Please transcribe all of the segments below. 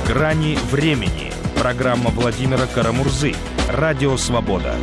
«Грани времени». Программа Владимира Карамурзы. Радио «Свобода».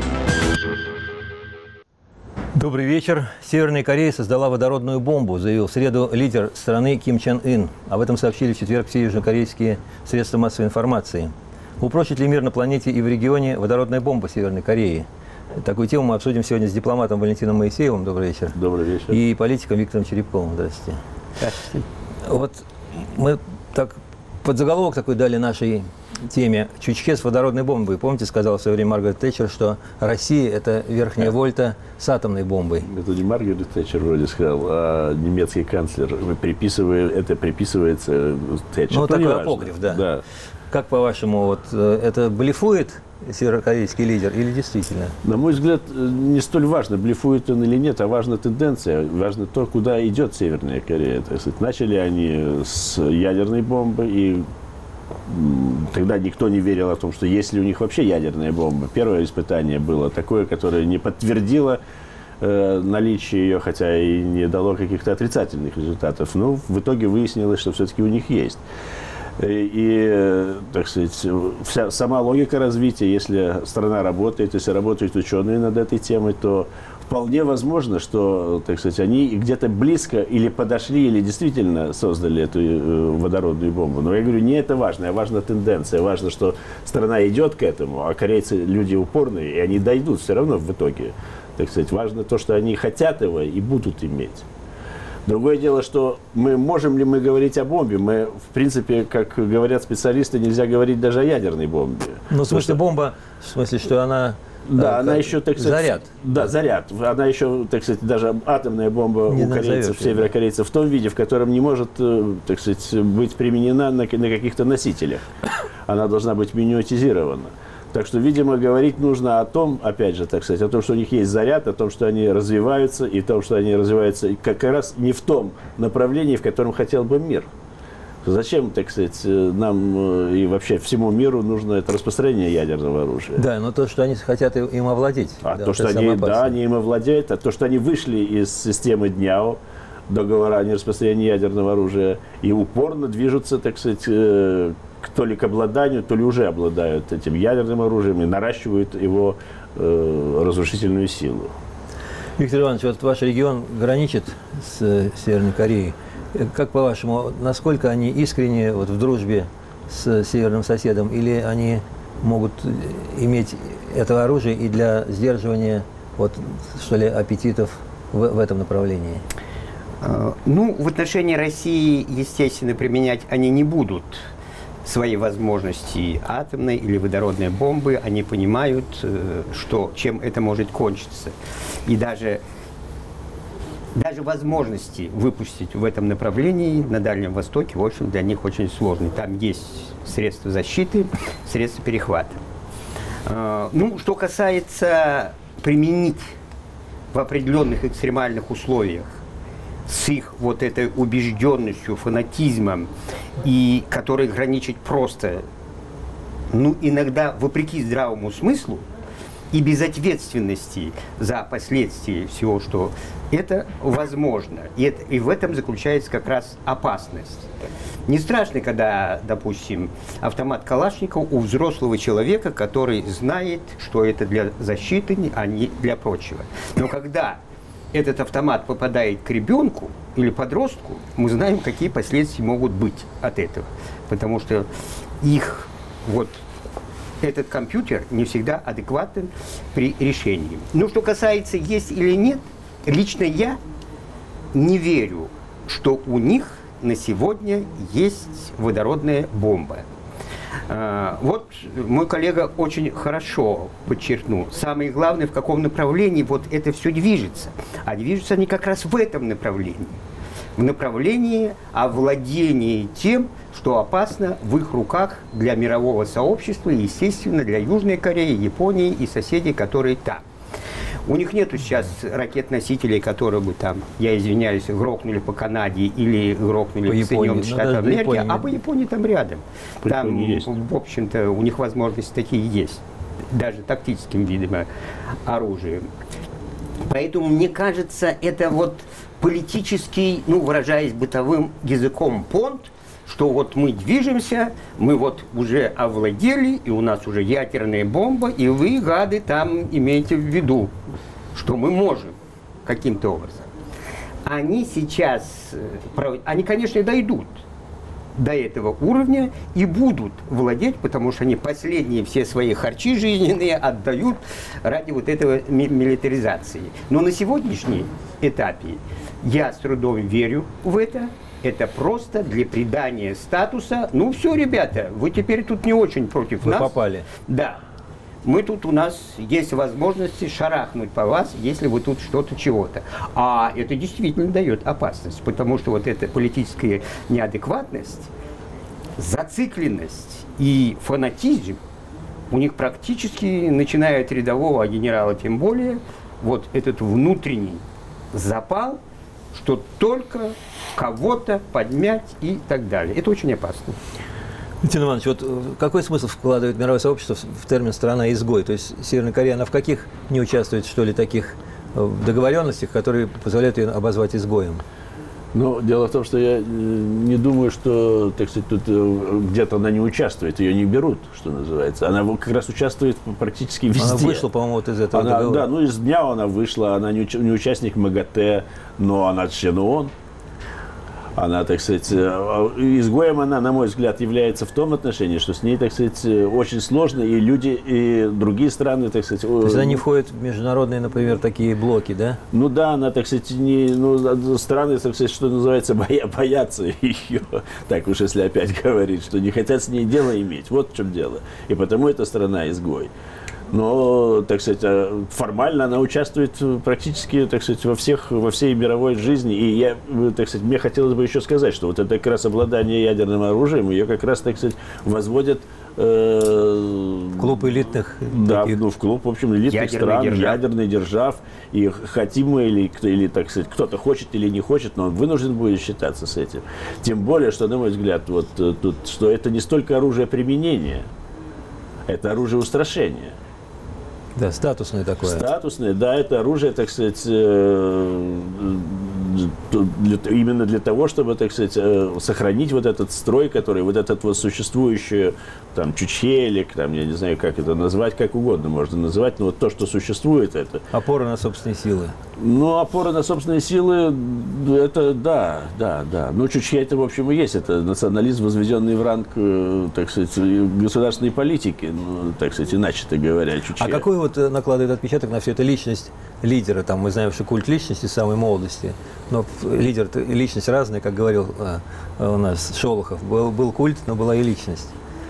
Добрый вечер. Северная Корея создала водородную бомбу, заявил в среду лидер страны Ким Чен Ын. Об этом сообщили в четверг все южнокорейские средства массовой информации. Упрочит ли мир на планете и в регионе водородная бомба Северной Кореи? Такую тему мы обсудим сегодня с дипломатом Валентином Моисеевым. Добрый вечер. Добрый вечер. И политиком Виктором Черепковым. Здравствуйте. Здравствуйте. Вот мы так подзаголовок такой дали нашей теме «Чучхе с водородной бомбой». Помните, сказала в свое время Маргарет Тэтчер, что Россия – это верхняя вольта с атомной бомбой. Это не Маргарет Тэтчер вроде сказал, а немецкий канцлер. Это приписывается Тэтчер. Ну, такой апокриф, да. Как, по-вашему, вот, это блефует северокорейский лидер или действительно? На мой взгляд, не столь важно, блефует он или нет, а важна тенденция, важно то, куда идет Северная Корея. Так сказать, начали они с ядерной бомбы, и тогда никто не верил о том, что есть ли у них вообще ядерная бомба. Первое испытание было такое, которое не подтвердило наличие ее, хотя и не дало каких-то отрицательных результатов. Но в итоге выяснилось, что все-таки у них есть. И, так сказать, сама логика развития, если страна работает, если работают ученые над этой темой, то вполне возможно, что, так сказать, они где-то близко или подошли, или действительно создали эту водородную бомбу. Но я говорю, не это важно, а важна тенденция. Важно, что страна идет к этому, а корейцы люди упорные, и они дойдут все равно в итоге. Так сказать, важно то, что они хотят его и будут иметь. Другое дело, что можем ли мы говорить о бомбе? В принципе, как говорят специалисты, нельзя говорить даже о ядерной бомбе. Ну, в смысле, бомба, в смысле, что она... Да, она еще, так сказать... Заряд. Да, заряд. Она еще, так сказать, даже атомная бомба у корейцев, северокорейцев, в том виде, в котором не может, так сказать, быть применена на каких-то носителях. Она должна быть миниатюризирована. Так что, видимо, говорить нужно о том, опять же, так сказать, о том, что у них есть заряд, о том, что они развиваются, и о том, что они развиваются как раз не в том направлении, в котором хотел бы мир. Зачем, так сказать, нам и вообще всему миру нужно это распространение ядерного оружия? Да, но то, что они хотят им овладеть. А то, что они им овладеют, а то, что они вышли из системы ДНЯО, договора о нераспространении ядерного оружия, и упорно движутся, так сказать, то ли к обладанию, то ли уже обладают этим ядерным оружием и наращивают его разрушительную силу. Виктор Иванович, вот ваш регион граничит с Северной Кореей. Как по-вашему, насколько они искренне вот, в дружбе с северным соседом, или они могут иметь это оружие и для сдерживания вот, что ли, аппетитов в этом направлении? Ну, в отношении России, естественно, применять они не будут свои возможности атомной или водородной бомбы. Они понимают, чем это может кончиться. И даже возможности выпустить в этом направлении на Дальнем Востоке, в общем, для них очень сложны. Там есть средства защиты, средства перехвата. Ну, что касается применить в определенных экстремальных условиях с их вот этой убежденностью, фанатизмом, и который граничит просто, ну, иногда вопреки здравому смыслу и безответственности за последствия всего, что это возможно. И в этом заключается как раз опасность. Не страшно, когда, допустим, автомат Калашникова у взрослого человека, который знает, что это для защиты, а не для прочего. Но когда этот автомат попадает к ребенку или подростку, мы знаем, какие последствия могут быть от этого. Потому что этот компьютер не всегда адекватен при решении. Но что касается есть или нет, лично я не верю, что у них на сегодня есть водородная бомба. Вот мой коллега очень хорошо подчеркнул. Самое главное, в каком направлении вот это все движется. А движутся они как раз в этом направлении. В направлении овладения тем, что опасно в их руках для мирового сообщества и, естественно, для Южной Кореи, Японии и соседей, которые там. У них нету сейчас ракет-носителей, которые бы там, я извиняюсь, грохнули по Канаде или грохнули по Соединенным Штатам Америки, а по Японии там рядом. Там, в общем-то, у них возможности такие есть, даже тактическим, видимо, оружием. Поэтому, мне кажется, это вот политический, ну, выражаясь бытовым языком, понт, что вот мы движемся, мы вот уже овладели, и у нас уже ядерная бомба, и вы, гады, там имейте в виду, что мы можем каким-то образом. Они сейчас, они, конечно, дойдут до этого уровня и будут владеть, потому что они последние все свои харчи жизненные отдают ради вот этого милитаризации. Но на сегодняшнем этапе я с трудом верю в это. Это просто для придания статуса. Ну все, ребята, вы теперь тут не очень против нас. Вы попали. Да. Мы тут, у нас есть возможности шарахнуть по вас, если вы тут что-то, чего-то. А это действительно дает опасность, потому что вот эта политическая неадекватность, зацикленность и фанатизм у них практически, начиная от рядового, а генерала тем более, вот этот внутренний запал, что только кого-то подмять и так далее. Это очень опасно. Валентин Иванович, вот какой смысл вкладывает мировое сообщество в термин «страна-изгой»? То есть Северная Корея, она в каких не участвует, что ли, таких договоренностях, которые позволяют ее обозвать изгоем? Ну, дело в том, что я не думаю, что, так сказать, тут где-то она не участвует, ее не берут, что называется. Она как раз участвует практически везде. Она вышла, по-моему, вот из этого договора. Да, ну из дня она вышла, она не участник МАГАТЭ, но она член ООН. Она, так сказать, изгоем она, на мой взгляд, является в том отношении, что с ней, так сказать, очень сложно, и люди, и другие страны, так сказать... То есть она не входит в международные, например, такие блоки, да? Ну да, она, так сказать, страны, так сказать, что называется, боятся ее, так уж если опять говорить, что не хотят с ней дело иметь. Вот в чем дело. И потому эта страна изгой. Но, так сказать, формально она участвует практически, так сказать, во всей мировой жизни. И я, так сказать, мне хотелось бы еще сказать, что вот это как раз обладание ядерным оружием, ее как раз, так сказать, возводят... клуб элитных. Да, ну, в клуб, в общем, элитных стран, ядерных держав. И хотим мы, или, так сказать, кто-то хочет или не хочет, но он вынужден будет считаться с этим. Тем более, что, на мой взгляд, вот тут, что это не столько оружие применения, это оружие устрашения. Да, статусное такое. Статусное, да, это оружие, так сказать, именно для того, чтобы, так сказать, сохранить вот этот строй, который, вот этот вот существующий, там, чучелик, там, я не знаю, как это назвать, как угодно можно называть, но вот то, что существует, это... Опора на собственные силы. Ну, опора на собственные силы, это, да. Ну, чучхе это, в общем, и есть. Это национализм, возведенный в ранг, так сказать, государственной политики, ну, так сказать, иначе-то говоря, чучхе. А какой вот накладывает отпечаток на все это личность лидера? Там мы знаем, что культ личности с самой молодости, но лидер, личность разная, как говорил у нас Шолохов. Был культ, но была и личность.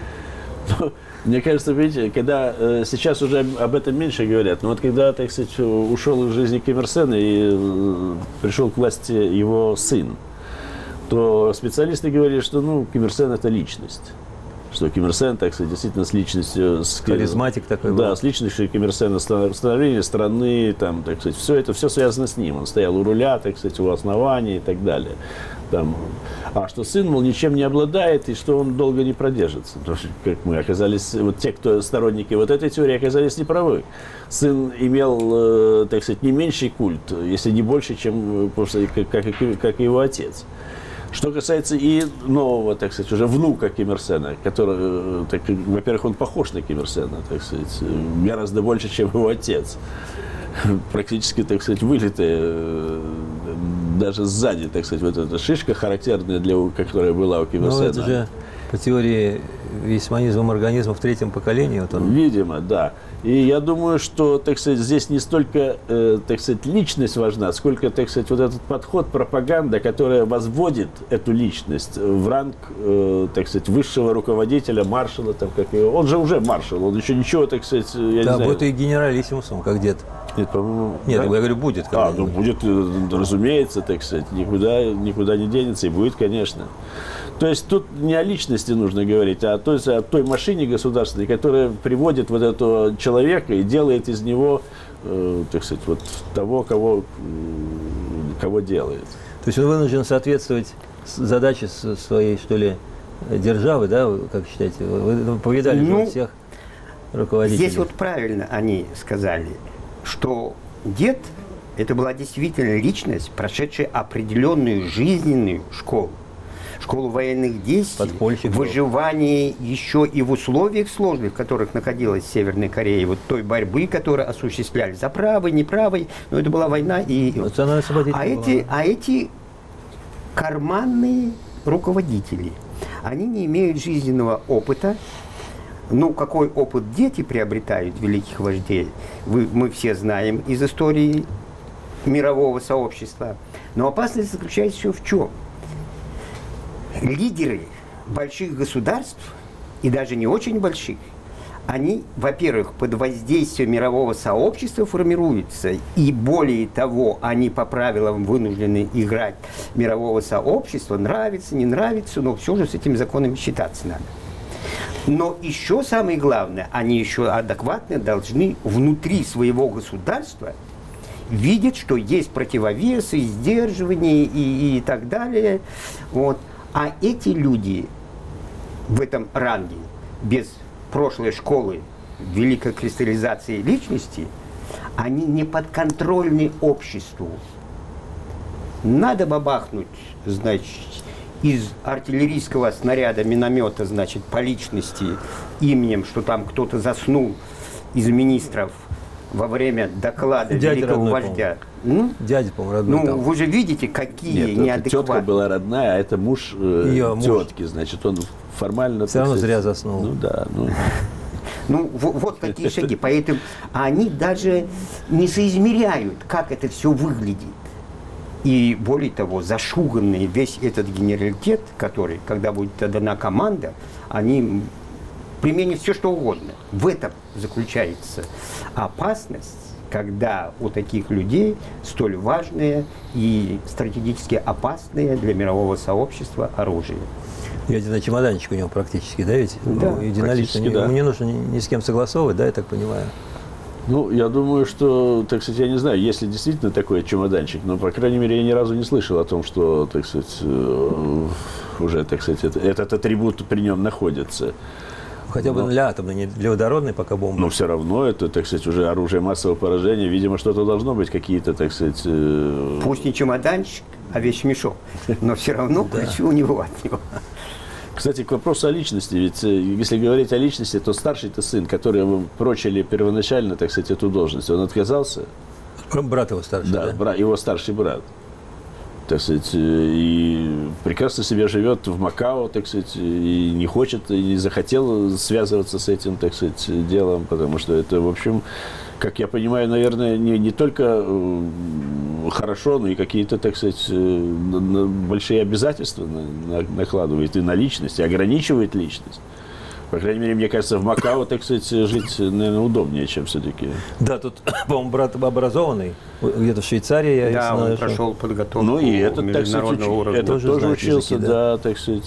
Мне кажется, видите, когда сейчас уже об этом меньше говорят, но вот когда, так сказать, ушел из жизни Ким Ир Сен и пришел к власти его сын, то специалисты говорили, что, ну, Ким Ир Сен – это личность. Что Ким Ир Сен, так сказать, действительно с личностью... Харизматик такой был. Да, с личностью Ким Ир Сена, становление страны, там, так сказать, все это, все связано с ним. Он стоял у руля, так сказать, у основания и так далее. Там. А что сын, мол, ничем не обладает, и что он долго не продержится. Потому что, как мы оказались, вот те, кто сторонники вот этой теории, оказались неправы. Сын имел, так сказать, не меньший культ, если не больше, чем, как и его отец. Что касается и нового, так сказать, уже внука Ким Ир Сена, который, так, во-первых, он похож на Ким Ир Сена, так сказать, гораздо больше, чем его отец. Практически, так сказать, вылитая даже сзади, так сказать, вот эта шишка, характерная для, которая была у Ким Ир Сена. Ну, это же по теории весьманизма организма в третьем поколении. Вот он. Видимо, да. И я думаю, что, так сказать, здесь не столько, так сказать, личность важна, сколько, так сказать, вот этот подход, пропаганда, которая возводит эту личность в ранг, так сказать, высшего руководителя, маршала, там, как его. Он же уже маршал, он еще ничего, так сказать, я не знаю. Да, будет и генералиссимусом, как дед. Нет, по-моему... Нет, да? я говорю, будет. Ну будет, разумеется, так сказать, никуда не денется, и будет, конечно. То есть тут не о личности нужно говорить, а о той машине государственной, которая приводит вот этого человека и делает из него, так сказать, вот того, кого делает. То есть он вынужден соответствовать задаче своей, что ли, державы, да, как считаете? Вы повидали всех руководителей. Здесь вот правильно они сказали, что дед – это была действительно личность, прошедшая определенную жизненную школу. школу военных действий, Подпольщик был. выживание еще и в условиях сложных, в которых находилась Северная Корея, вот той борьбы, которую осуществляли за правой, неправой, но это была война. А эти карманные руководители, они не имеют жизненного опыта. Ну, какой опыт дети приобретают великих вождей, мы все знаем из истории мирового сообщества. Но опасность заключается еще в чем? Лидеры больших государств, и даже не очень больших, они, во-первых, под воздействием мирового сообщества формируются, и более того, они по правилам вынуждены играть мирового сообщества, нравится, не нравится, но все же с этими законами считаться надо. Но еще самое главное, они еще адекватно должны внутри своего государства видеть, что есть противовесы, сдерживания и так далее. Вот. А эти люди в этом ранге, без прошлой школы великой кристаллизации личности, они не подконтрольны обществу. Надо бабахнуть, значит, из артиллерийского снаряда, миномета, значит, по личности, именем, что там кто-то заснул из министров во время доклада великого вождя. Дядя, по-моему, родной. Ну, вы же видите, какие неадекватные. Тетка была родная, а это муж тетки, значит, он формально... Все равно зря заснул. Ну да. Ну, вот такие шаги. Поэтому они даже не соизмеряют, как это все выглядит. И более того, зашуганный весь этот генералитет, который, когда будет дана команда, они применят все, что угодно. В этом заключается опасность, когда у таких людей столь важное и стратегически опасное для мирового сообщества оружие. Ядерный чемоданчик у него практически, да, ведь? Да, ну, единолично. Да. Ему не нужно ни с кем согласовывать, да, я так понимаю? Ну, я думаю, что, так сказать, я не знаю, есть ли действительно такой чемоданчик, но, по крайней мере, я ни разу не слышал о том, что, так сказать, уже, так сказать, этот атрибут при нем находится. Хотя бы для атомной, не для водородной пока бомбы. Но все равно это, так сказать, уже оружие массового поражения. Видимо, что-то должно быть, какие-то, так сказать... Пусть не чемоданчик, а вещмешок, но все равно ключи у него от него. Кстати, к вопросу о личности, ведь если говорить о личности, то старший-то сын, который ему прочили первоначально, так сказать, эту должность, он отказался. Брат его старший, да? Его старший брат. Так сказать, и прекрасно себе живет в Макао, так сказать, и не хочет, и не захотел связываться с этим, так сказать, делом, потому что это, в общем, как я понимаю, наверное, не только хорошо, но и какие-то, так сказать, большие обязательства накладывает и на личность, и ограничивает личность. По крайней мере, мне кажется, в Макао, так сказать, жить, наверное, удобнее, чем все-таки. Да, тут, по-моему, брат образованный, где-то в Швейцарии, я знаю. Да, он что... прошел подготовку. Ну, и этот, так сказать, тоже учился, языки, да, так сказать...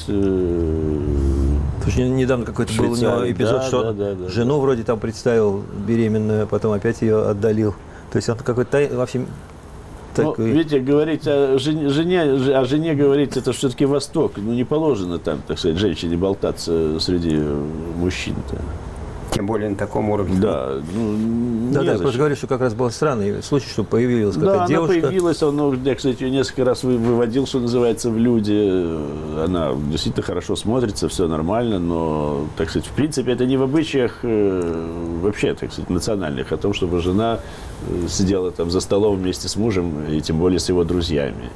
Потому что недавно какой-то был у него эпизод, что он жену вроде там представил беременную, потом опять ее отдалил. То есть он какой-то, в общем... Ну, видите, говорить о жене говорить, это все-таки Восток. Ну, не положено там, так сказать, женщине болтаться среди мужчин-то. Тем более на таком уровне. Да, я просто говорю, что как раз был странный случай, что появилась какая-то девушка. Да, она появилась, я, кстати, ее несколько раз выводил, что называется, в люди. Она действительно хорошо смотрится, все нормально, но, так сказать, в принципе, это не в обычаях вообще, так сказать, национальных, о том, чтобы жена сидела там за столом вместе с мужем, и тем более с его друзьями.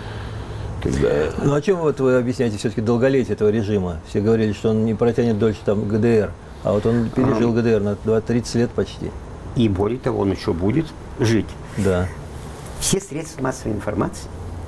Ну, о чем вот вы объясняете все-таки долголетие этого режима? Все говорили, что он не протянет дольше там ГДР. А вот он пережил ГДР на 30 лет почти. И более того, он еще будет жить. Да. Все средства массовой информации,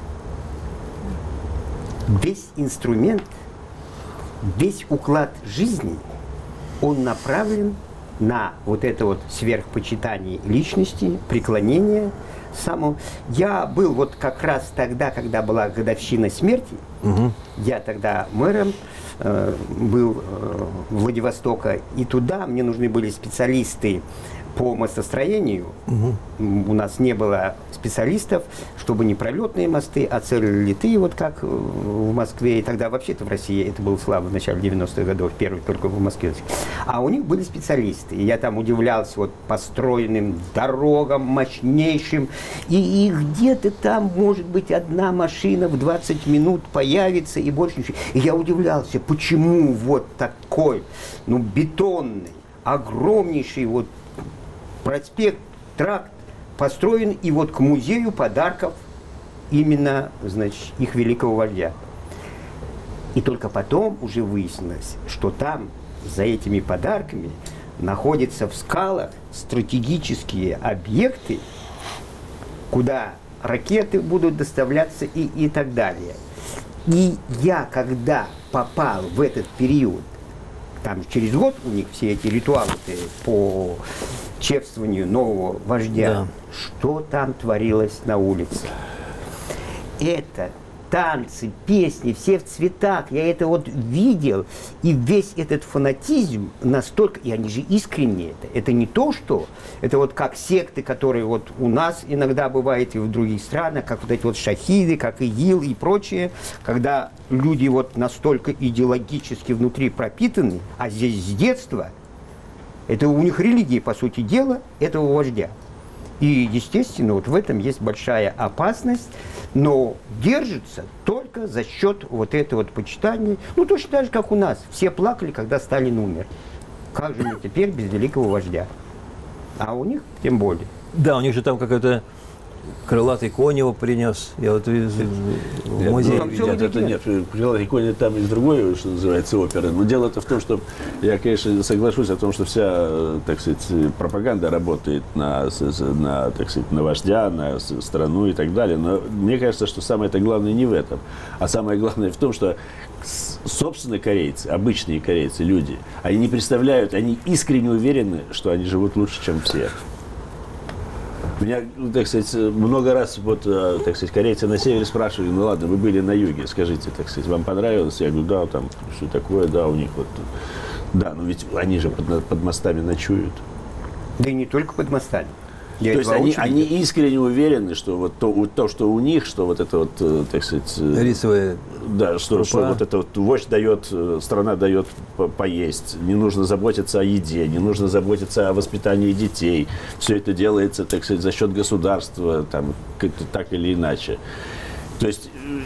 весь инструмент, весь уклад жизни, он направлен на вот это вот сверхпочитание личности, преклонение самому. Я был вот как раз тогда, когда была годовщина смерти, я тогда мэром был Владивостока, и туда мне нужны были специалисты по мостостроению. У нас не было специалистов, чтобы не пролетные мосты, а целолитые, вот как в Москве. И тогда вообще-то в России это было слабо в начале 90-х годов, первый только в Москве. А у них были специалисты. И я там удивлялся вот построенным дорогам, мощнейшим. И где-то там, может быть, одна машина в 20 минут появится и больше ничего. И я удивлялся, почему вот такой, бетонный, огромнейший вот проспект, тракт построен и вот к музею подарков именно, значит, их великого вождя. И только потом уже выяснилось, что там за этими подарками находятся в скалах стратегические объекты, куда ракеты будут доставляться и так далее. И я, когда попал в этот период, там через год у них все эти ритуалы по чествованию нового вождя, что там творилось на улице. Это танцы, песни, все в цветах. Я это вот видел. И весь этот фанатизм настолько... И они же искренние. Это не то, что... Это вот как секты, которые вот у нас иногда бывают и в других странах, как вот эти вот шахиды, как ИГИЛ и прочее, когда люди вот настолько идеологически внутри пропитаны, а здесь с детства, это у них религия, по сути дела, этого вождя. И, естественно, вот в этом есть большая опасность, но держится только за счет вот этого вот почитания. Точно так же, как у нас. Все плакали, когда Сталин умер. Как же мы теперь без великого вождя? А у них тем более. Да, у них же там какой-то крылатый конь его принес. Я вот в музее видел. Нет, крылатый конь там из другой, что называется, оперы. Но дело-то в том, что я, конечно, соглашусь о том, что вся, так сказать, пропаганда работает на так сказать, на вождя, на страну и так далее. Но мне кажется, что самое-то главное не в этом. А самое главное в том, что собственно корейцы, обычные корейцы, люди, они не представляют, они искренне уверены, что они живут лучше, чем все. Меня, так сказать, много раз, вот, так сказать, корейцы на севере спрашивали, ладно, вы были на юге, скажите, так сказать, вам понравилось? Я говорю, да, там, что такое, да, у них вот, да, но ведь они же под мостами ночуют. Да и не только под мостами. То есть они искренне уверены, что вот то, что у них, что вот это вот, так сказать... Рисовая да, что вот это вот вождь дает, страна дает поесть, не нужно заботиться о еде, не нужно заботиться о воспитании детей. Все это делается, так сказать, за счет государства, там, как-то так или иначе. То есть...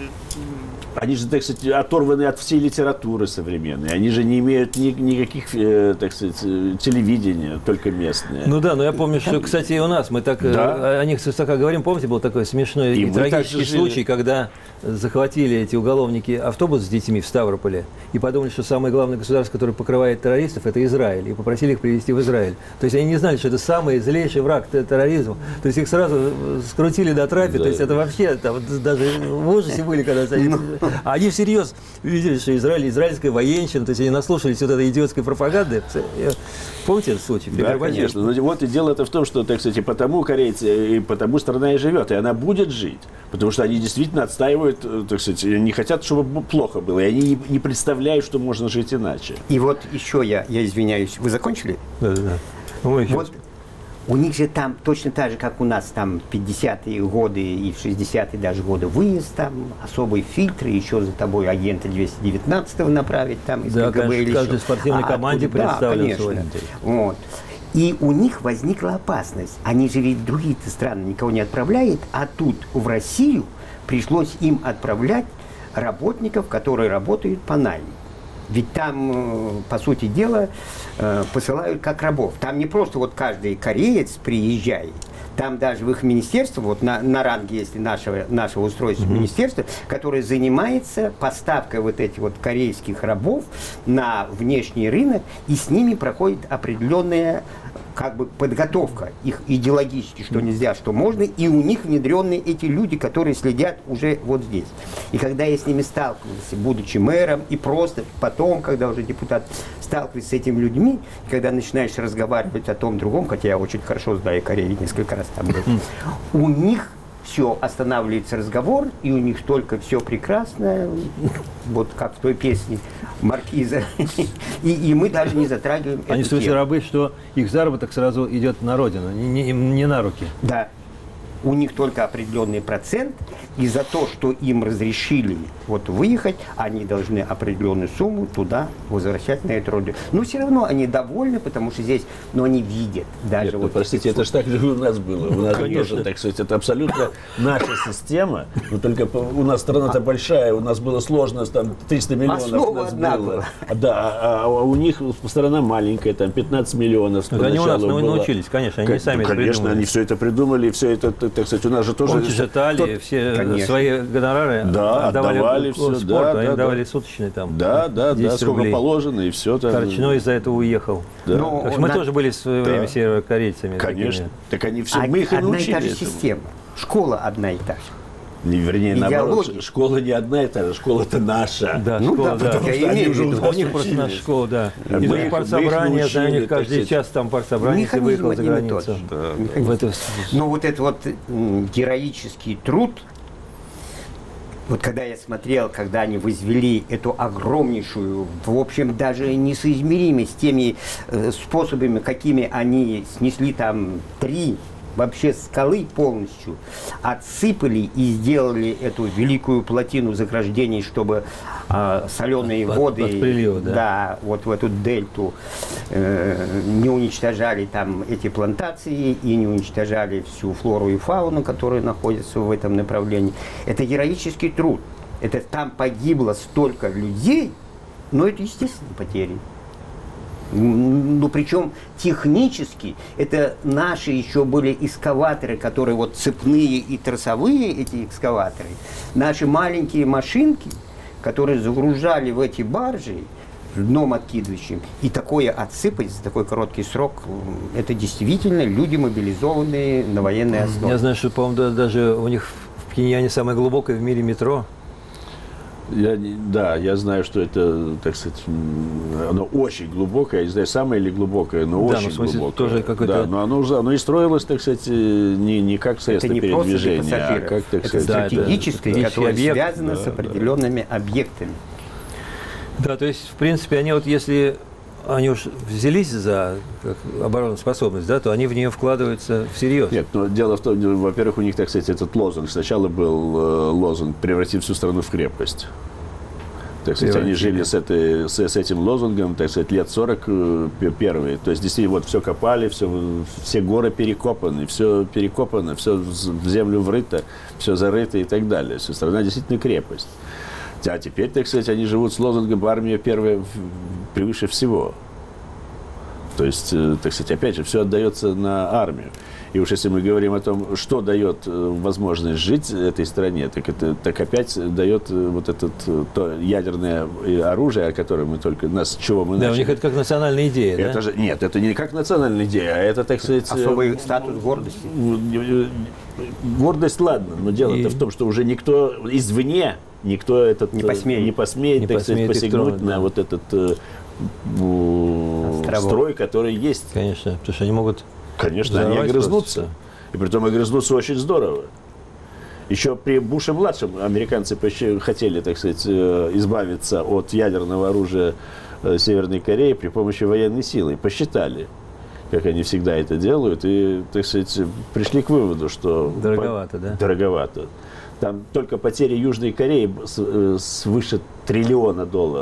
Они же, так сказать, оторваны от всей литературы современной. Они же не имеют никаких, так сказать, телевидения, только местные. Ну да, но я помню, что, кстати, и у нас мы так о них свысока говорим. Помните, был такой смешной и трагический случай, когда захватили эти уголовники автобус с детьми в Ставрополе и подумали, что самое главное государство, которое покрывает террористов, это Израиль. И попросили их привезти в Израиль. То есть они не знали, что это самый злейший враг терроризма. То есть их сразу скрутили до трапи. Да. То есть это вообще там, даже в ужасе были, когда а они всерьез видели, что Израиль, израильская военщина, то есть они наслушались вот этой идиотской пропаганды. Помните этот случай? Да, конечно. Но вот и дело-то в том, что, так сказать, и потому корейцы, и потому страна и живет, и она будет жить. Потому что они действительно отстаивают, так сказать, не хотят, чтобы плохо было, и они не представляют, что можно жить иначе. И вот еще я извиняюсь, вы закончили? Да. Вот у них же там точно так же, как у нас, там 50-е годы и 60-е даже годы выезд, там особые фильтры, еще за тобой агента 219-го направить там из КГБ или еще. Каждой спортивной команде представлен свой. Вот. И у них возникла опасность. Они же ведь в другие-то страны никого не отправляют, а тут в Россию пришлось им отправлять работников, которые работают по найму. Ведь там, по сути дела, посылают как рабов. Там не просто вот каждый кореец приезжает, там даже в их министерство, вот на ранге, если нашего устройства министерства, которое занимается поставкой вот этих вот корейских рабов на внешний рынок, и с ними проходит определенная как бы подготовка их идеологически, что нельзя, что можно, и у них внедренные эти люди, которые следят уже вот здесь. И когда я с ними сталкивался, будучи мэром, и просто потом, когда уже депутат, сталкивается с этими людьми, когда начинаешь разговаривать о том другом, хотя я очень хорошо знаю Корею, несколько раз там был, у них все, останавливается разговор, и у них только все прекрасно, вот как в той песне Маркиза, и мы даже не затрагиваем Они в смысле рабы, что их заработок сразу идет на родину, не на руки. Да. У них только определенный процент, и за то, что им разрешили вот выехать, они должны определенную сумму туда возвращать на эту родину. Но все равно они довольны, потому что здесь, они видят даже. Нет, простите, это же так же у нас было. У нас тоже, так сказать, это абсолютно наша система, но только у нас страна-то большая, у нас было сложно, там 300 миллионов Основа одна было. была. Да, а у них страна маленькая, там 15 миллионов. Они у нас научились, конечно, они сами это придумали. Конечно, они все это придумали, все это, так сказать, у нас же тоже... Помните же Италии, все свои гонорары отдавали все, спорту, они давали суточные там. Да, сколько рублей. Положено, и все там. Корчной из-за этого уехал. Да. То есть мы тоже были в свое время северокорейцами. Конечно. Такими. Так они все, мы их и одна научили и та же этому. система. Школа одна и та же. Вернее, наоборот, Идеология. школа не одна и та же, школа-то наша. Да, Ну школа, да, да. я имею в виду. У них просто наша школа, да. Мы И их партсобрание, я знаю, у них научили, каждый так час там партсобрание, если выехал за Механизм один и границу. тот же. В это... Но вот этот вот героический труд, вот когда я смотрел, когда они возвели эту огромнейшую, в общем, даже несоизмеримой с теми способами, какими они снесли там 3 вообще скалы полностью, отсыпали и сделали эту великую плотину заграждений, чтобы соленые воды, от прилива, да, вот в эту дельту не уничтожали там эти плантации и не уничтожали всю флору и фауну, которые находятся в этом направлении. Это героический труд. Это там погибло столько людей, но это естественные потери. Ну, причем технически это наши еще были экскаваторы, которые вот цепные и тросовые, эти экскаваторы, наши маленькие машинки, которые загружали в эти баржи дном откидывающим, и такое отсыпать за такой короткий срок, это действительно люди, мобилизованные на военной основе. Я знаю, что, по-моему, даже у них в Пхеньяне самое глубокое в мире метро. Я знаю, что это, так сказать, оно очень глубокое, я не знаю, самое ли глубокое, но очень глубокое. Тоже какое-то... Да, но оно и строилось, так сказать, не как средство передвижения, а как, так сказать... Это стратегическое, которое объект, связано с определенными объектами. Да, то есть, в принципе, они вот если... Они уж взялись за обороноспособность, да, то они в нее вкладываются всерьез. Нет, но дело в том, во-первых, у них, так сказать, этот лозунг. Сначала был лозунг «превратить всю страну в крепость». Так сказать, они жили с этим лозунгом, так сказать, лет 40 первые. То есть, действительно, вот все копали, все горы перекопаны, все в землю врыто, все зарыто и так далее. Все, страна действительно крепость. А теперь, так сказать, они живут с лозунгом «армия первая превыше всего». То есть, так сказать, опять же, все отдается на армию. И уж если мы говорим о том, что дает возможность жить этой стране, так опять дает вот это ядерное оружие, о котором мы только... чего мы начали. Да, у них это как национальная идея, это да? же, нет, это не как национальная идея, а это, так сказать... Особый статус гордости. Гордость, ладно, но дело-то в том, что уже никто извне, никто этот не посмеет так сказать, посягнуть на вот этот строй, который есть. Конечно, потому что они могут... Конечно, они огрызнутся. И притом огрызнутся очень здорово. Еще при Буше-младшем американцы хотели, так сказать, избавиться от ядерного оружия Северной Кореи при помощи военной силы. Посчитали, как они всегда это делают, и, так сказать, пришли к выводу, что... Дороговато, да? Дороговато. Там только потери Южной Кореи свыше $1 триллиона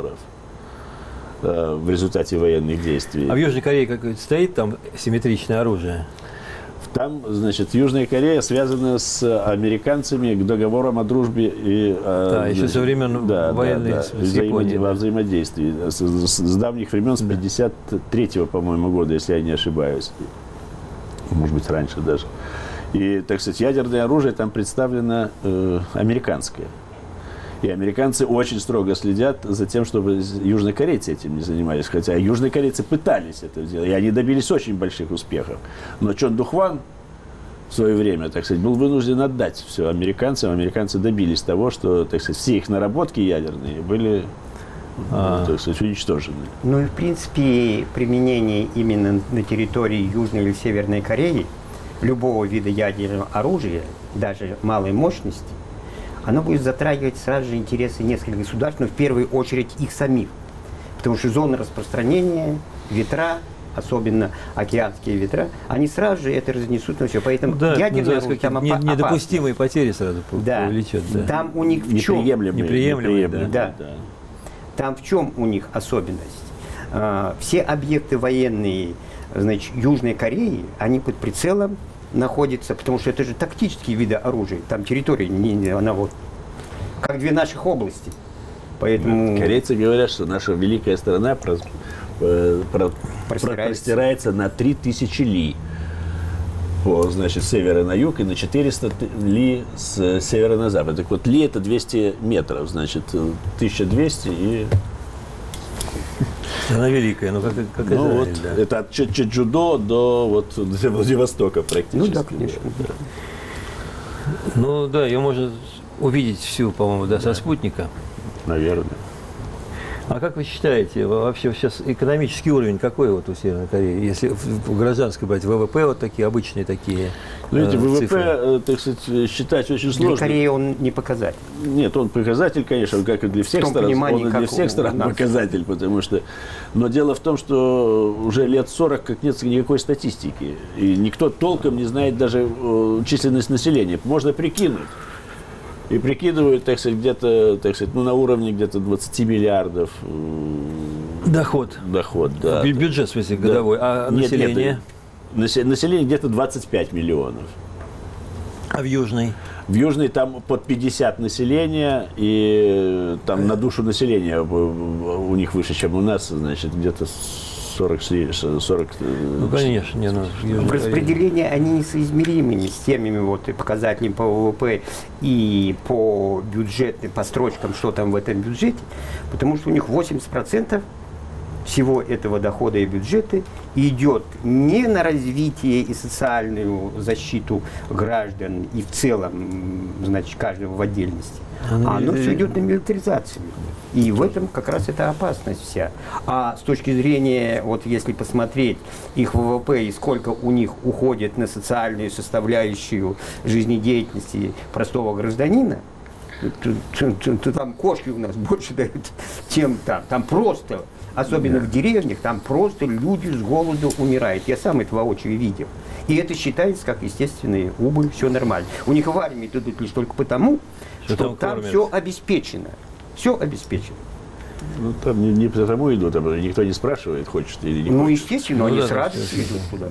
в результате военных действий. А в Южной Корее как стоит там симметричное оружие? Там, значит, Южная Корея связана с американцами к договорам о дружбе и... еще со времен военной с Японией. Во взаимодействии. С давних времен, с 53-го, по-моему, года, если я не ошибаюсь. Может быть, раньше даже. И, так сказать, ядерное оружие там представлено американское. И американцы очень строго следят за тем, чтобы южнокорейцы этим не занимались. Хотя южнокорейцы пытались это сделать, и они добились очень больших успехов. Но Чон Духван в свое время, так сказать, был вынужден отдать все американцам. Американцы добились того, что, так сказать, все их наработки ядерные были, так сказать, уничтожены. Ну и, в принципе, применение именно на территории Южной или Северной Кореи любого вида ядерного оружия даже малой мощности, оно будет затрагивать сразу же интересы нескольких государств, но в первую очередь их самих. Потому что зоны распространения, ветра, особенно океанские ветра, они сразу же это разнесут на все. Поэтому ядерное оружие там опасно. Недопустимые потери сразу повлечет. Да. Там у них в чем? Неприемлемые, да. Там в чем у них особенность? Все объекты военные, значит, Южной Кореи, они под прицелом находятся, потому что это же тактические виды оружия. Там территория, она вот как две наших области. Поэтому... Корейцы говорят, что наша великая страна простирается на 3000 ли. Значит, с севера на юг и на 400 ли с севера на запад. Так вот, ли это 200 метров, значит, 1200 и... Она великая, но как Израиль, вот, да. Это от Чеджудо до Владивостока практически. Ну да, конечно. Да. Ну да, ее можно увидеть всю, по-моему, со спутника. Наверное. А как вы считаете, вообще сейчас экономический уровень какой вот у Северной Кореи? Если в гражданской брать ВВП, вот такие обычные такие Знаете, ВВП, цифры? так сказать, считать очень сложно. Для Кореи он не показатель. Нет, он показатель, конечно, как и для всех стран. Он и для всех стран показатель, потому что... Но дело в том, что уже лет 40 как нет никакой статистики. И никто толком не знает даже численность населения. Можно прикинуть. И прикидывают, так сказать, где-то, так сказать, на уровне где-то 20 миллиардов. Доход. Доход, да. Бюджет, в смысле, годовой. А население? Население где-то 25 миллионов. А в Южной? В Южной там под 50 населения, и там на душу населения у них выше, чем у нас, значит, где-то 40. Ну, конечно. Не, в распределении они несоизмеримы с теми вот показателями по ВВП и по бюджетным, по строчкам, что там в этом бюджете, потому что у них 80% всего этого дохода и бюджета идет не на развитие и социальную защиту граждан и в целом, значит, каждого в отдельности, оно все идет на милитаризацию. И в этом как раз эта опасность вся. А с точки зрения, вот если посмотреть их ВВП и сколько у них уходит на социальную составляющую жизнедеятельности простого гражданина, то там кошки у нас больше дают, чем там. Там просто, особенно в деревнях, там просто люди с голоду умирают. Я сам это воочию видел. И это считается как естественный убыль, все нормально. У них в армии идут лишь только потому, что там все обеспечено. Все обеспечено. Ну, там не потому идут, там никто не спрашивает, хочет или не хочет. Ну, естественно, они с радостью идут туда.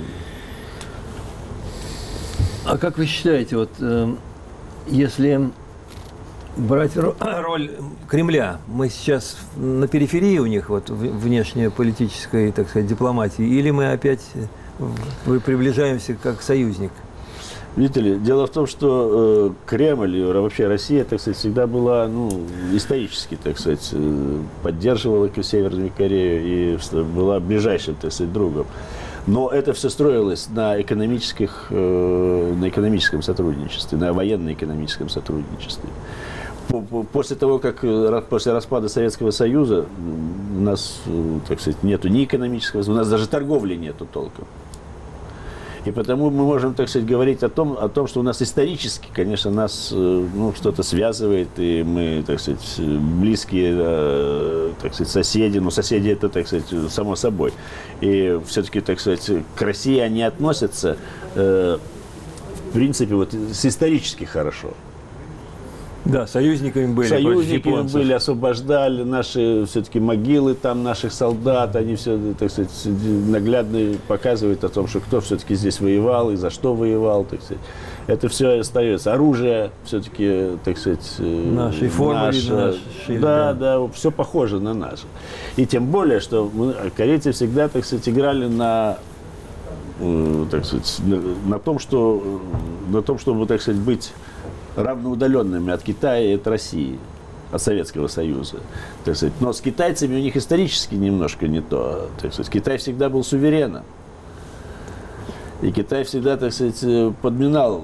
А как вы считаете, вот если брать роль Кремля, мы сейчас на периферии у них вот внешнеполитической, так сказать, дипломатии, или мы опять приближаемся как союзник? Видите ли, дело в том, что Кремль и вообще Россия, так сказать, всегда была, исторически, так сказать, поддерживала Северную Корею и была ближайшим, так сказать, другом. Но это все строилось на экономическом сотрудничестве, на военно-экономическом сотрудничестве. После того, как после распада Советского Союза у нас, так сказать, нету ни экономического, у нас даже торговли нету толком. И потому мы можем, так сказать, говорить о том, что у нас исторически, конечно, нас что-то связывает, и мы, так сказать, близкие, так сказать, соседи, но соседи это, так сказать, само собой. И все-таки, так сказать, к России они относятся, в принципе, вот исторически хорошо. Да, союзниками были. Союзниками были, освобождали наши все-таки могилы там, наших солдат. Они все, так сказать, наглядно показывают о том, что кто все-таки здесь воевал и за что воевал, так сказать. Это все остается. Оружие все-таки, так сказать, нашей формы, да, все похоже на наше. И тем более, что корейцы всегда, так сказать, играли так сказать, на том, чтобы, так сказать, быть равноудаленными от Китая и от России, от Советского Союза. Так сказать. Но с китайцами у них исторически немножко не то. Так сказать. Китай всегда был сувереном. И Китай всегда, так сказать, подминал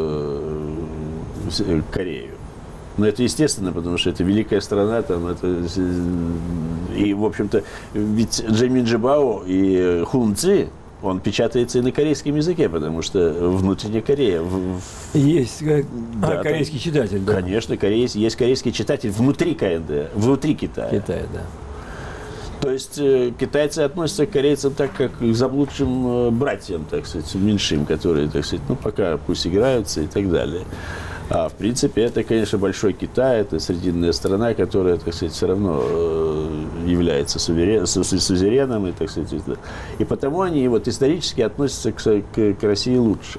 Корею. Но это естественно, потому что это великая страна. Там, и, в общем-то, ведь Джеймин Джибао и Хун Цзи, он печатается и на корейском языке, потому что внутренняя Корея. Есть Да, корейский читатель, да. Конечно, есть корейский читатель внутри КНДР, внутри Китая. Китай, да. То есть китайцы относятся к корейцам так, как к заблудшим братьям, так сказать, меньшим, которые, так сказать, ну, пока пусть играются и так далее. А в принципе, это, конечно, большой Китай, это срединная страна, которая, так сказать, все равно является сузереном, и, так сказать, и потому они вот исторически относятся к России лучше.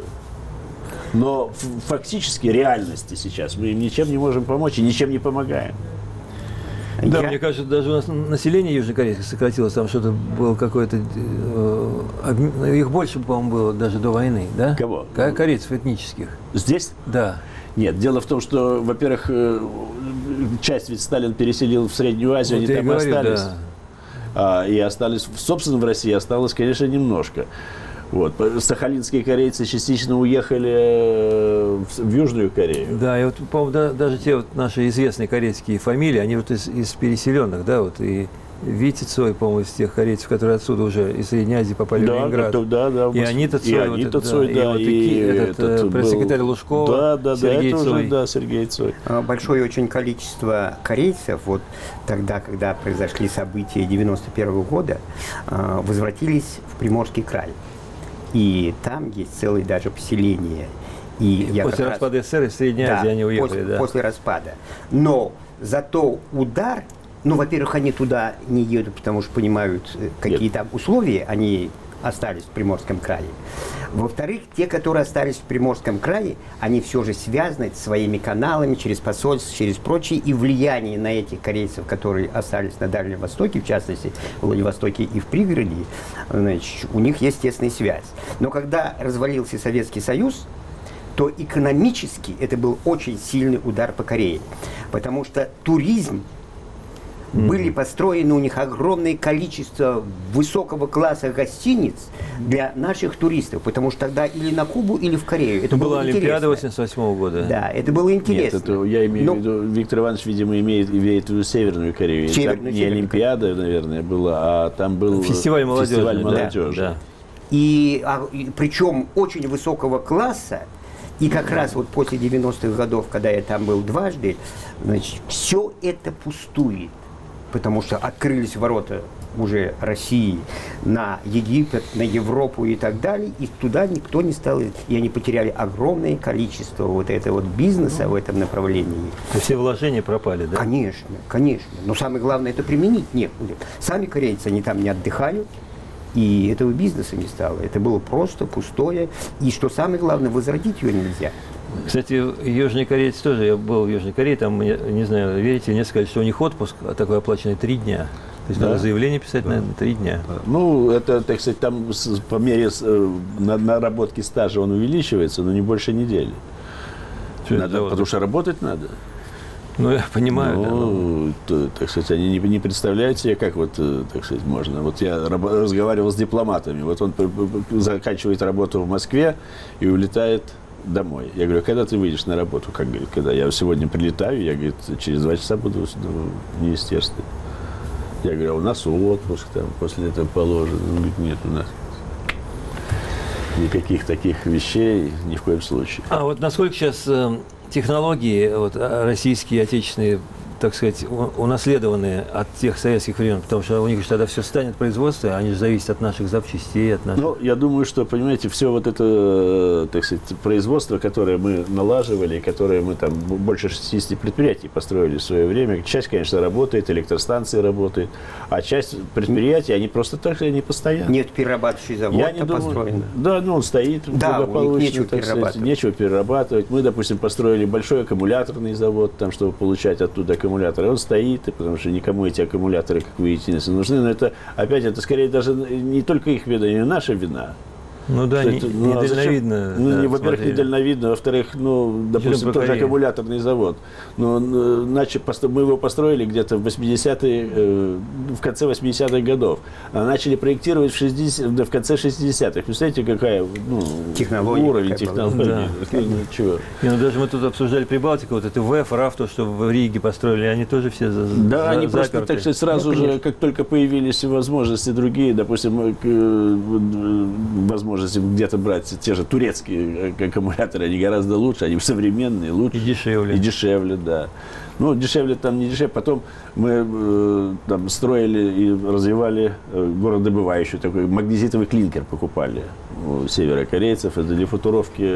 Но фактически реальности сейчас мы им ничем не можем помочь и ничем не помогаем. Да, мне кажется, даже у нас население южнокорейское сократилось, там что-то было какое-то... их больше, по-моему, было даже до войны, да? Кого? Корейцев этнических. Здесь? Да. Нет, дело в том, что, во-первых, часть ведь Сталин переселил в Среднюю Азию, Вот они там говорю, остались. Да. И остались, собственно, в России осталось, конечно, немножко. Вот. Сахалинские корейцы частично уехали в Южную Корею. Да, и вот, по-моему, даже те вот наши известные корейские фамилии, они вот из переселенных, да, вот и Витя Цой, по-моему, из тех корейцев, которые отсюда уже из Средней Азии попали в Ленинград. Да, и Анита Цой, и этот пресс-секретарь Лужкова, Сергей Цой. Цой. Сергей Цой. Большое очень количество корейцев, вот тогда, когда произошли события 91 года, возвратились в Приморский край. И там есть целые даже поселения. И я после распада СССР из Средней Азии они уехали, после распада. Но зато удар, ну, во-первых, они туда не едут, потому что понимают, какие там условия, они остались в Приморском крае. Во-вторых, те, которые остались в Приморском крае, они все же связаны своими каналами, через посольство, через прочее, и влияние на этих корейцев, которые остались на Дальнем Востоке, в частности, в Владивостоке и в пригороде, значит, у них есть тесная связь. Но когда развалился Советский Союз, то экономически это был очень сильный удар по Корее, потому что туризм, были построены у них огромное количество высокого класса гостиниц для наших туристов, потому что тогда или на Кубу, или в Корею. Это была Олимпиада интересно. 88 года. Да, это было интересно. Нет, это, я имею в виду, Виктор Иванович, видимо, имеет в виду Северную Корею. Там не Олимпиада, наверное, была, а там был фестиваль молодежи. Да. И причем очень высокого класса. И как раз вот после 90-х годов, когда я там был дважды, значит, все это пустует. Потому что открылись ворота уже России на Египет, на Европу и так далее, и туда никто не стал, и они потеряли огромное количество вот этого вот бизнеса в этом направлении. То все вложения пропали, да? Конечно, конечно. Но самое главное, это применить некуда. Сами корейцы, они там не отдыхают, и этого бизнеса не стало. Это было просто пустое, и что самое главное, возродить ее нельзя. Кстати, южные корейцы тоже, я был в Южной Корее, там, не знаю, верите, мне сказали, что у них отпуск такой оплаченный 3 дня. То есть надо заявление писать, наверное, 3 дня. Ну, это, так сказать, там по мере наработки стажа он увеличивается, но не больше недели. Потому что работать надо. Ну, я понимаю, ну, да. Так сказать, они не представляют себе, как вот, так сказать, можно. Вот я разговаривал с дипломатами, вот он заканчивает работу в Москве и улетает домой. Я говорю, когда ты выйдешь на работу? Как, говорит, когда я сегодня прилетаю, я, говорит, через 2 часа буду в министерстве. Я говорю, а у нас отпуск там после этого положено. Он говорит, нет, у нас никаких таких вещей ни в коем случае. А вот насколько сейчас технологии вот, российские, отечественные, так сказать, унаследованные от тех советских времен, потому что у них же тогда все станет производство, они же зависят от наших запчастей, от наших... Ну, я думаю, что, понимаете, все вот это, так сказать, производство, которое мы налаживали, которое мы там больше 60 предприятий построили в свое время, часть, конечно, работает, электростанции работают, а часть предприятий, они просто так, они постоянно. Нет, перерабатывающий завод построен. Да, ну он стоит благополучно, нечего перерабатывать. Нечего перерабатывать. Мы, допустим, построили большой аккумуляторный завод, там, чтобы получать оттуда аккумуляторы. Он стоит, потому что никому эти аккумуляторы, как вы видите, не нужны. Но это, опять, это скорее даже не только их вина, не наша вина. Ну да, недальновидно. Ну, во-первых, недальновидно, во-вторых, ну, допустим, тоже аккумуляторный завод. Но мы его построили где-то в 80-е, в конце 80-х годов. А начали проектировать в конце 60-х. Представляете, какая уровень технологий. Да. Чего? Ну, даже мы тут обсуждали Прибалтику, вот это ВЭФ, РАФ, то, что в Риге построили, они тоже все Да, они просто, так сказать, сразу же, как только появились возможности другие, допустим, возможности где-то брать те же турецкие аккумуляторы, они гораздо лучше, они современные, лучше. И дешевле. И дешевле, да. Ну, дешевле там не дешевле. Потом мы там строили и развивали горнодобывающий такой магнезитовый клинкер покупали у северокорейцев. Это для футуровки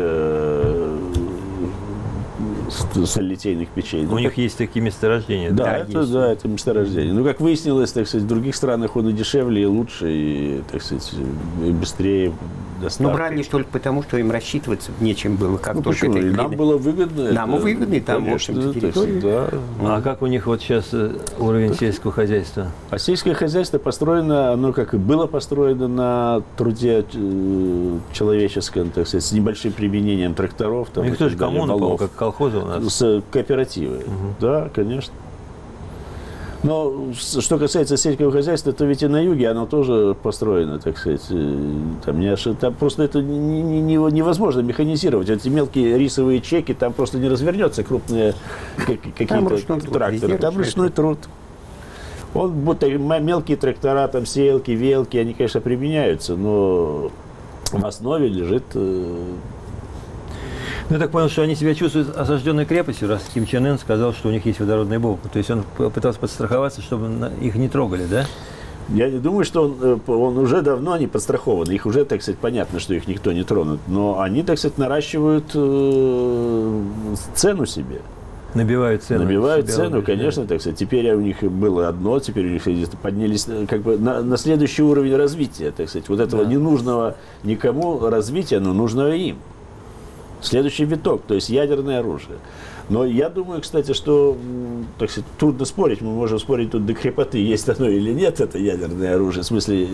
солитейных печей. У них есть такие месторождения. Да, это месторождение. Ну, как выяснилось, так сказать, в других странах он и дешевле, и лучше, и, так сказать, и быстрее доставка. Ну, брали лишь только потому, что им рассчитываться нечем было. Как только почему? И нам было выгодно. Нам выгодно, и там, конечно, в общем-то, территория. Да. А как у них вот сейчас уровень сельского хозяйства? А сельское хозяйство построено, оно как и было построено на труде человеческом, так сказать, с небольшим применением тракторов. У них тоже коммуна, как колхозы у нас. С кооперативы. Да, конечно. Но что касается сельского хозяйства, то ведь и на юге оно тоже построено, так сказать. Там просто это невозможно механизировать. Эти мелкие рисовые чеки, там просто не развернется крупные какие-то тракторы. Там ручной труд. Мелкие трактора, там сеялки, велки, они, конечно, применяются, но в основе лежит... Ну, я так понял, что они себя чувствуют осажденной крепостью, раз Ким Чен Ын сказал, что у них есть водородная бомба. То есть он пытался подстраховаться, чтобы их не трогали, да? Я не думаю, что он уже давно не подстрахован. Их уже, так сказать, понятно, что их никто не тронет. Но они, так сказать, наращивают цену себе. Набивают цену. Набивают цену, конечно, да. Так сказать. Теперь у них было одно, теперь у них поднялись как бы на следующий уровень развития, так сказать. Вот этого ненужного никому развития, но нужного им. Следующий виток, то есть ядерное оружие. Но я думаю, кстати, что, так сказать, трудно спорить. Мы можем спорить тут до крепоты, есть оно или нет, это ядерное оружие. В смысле...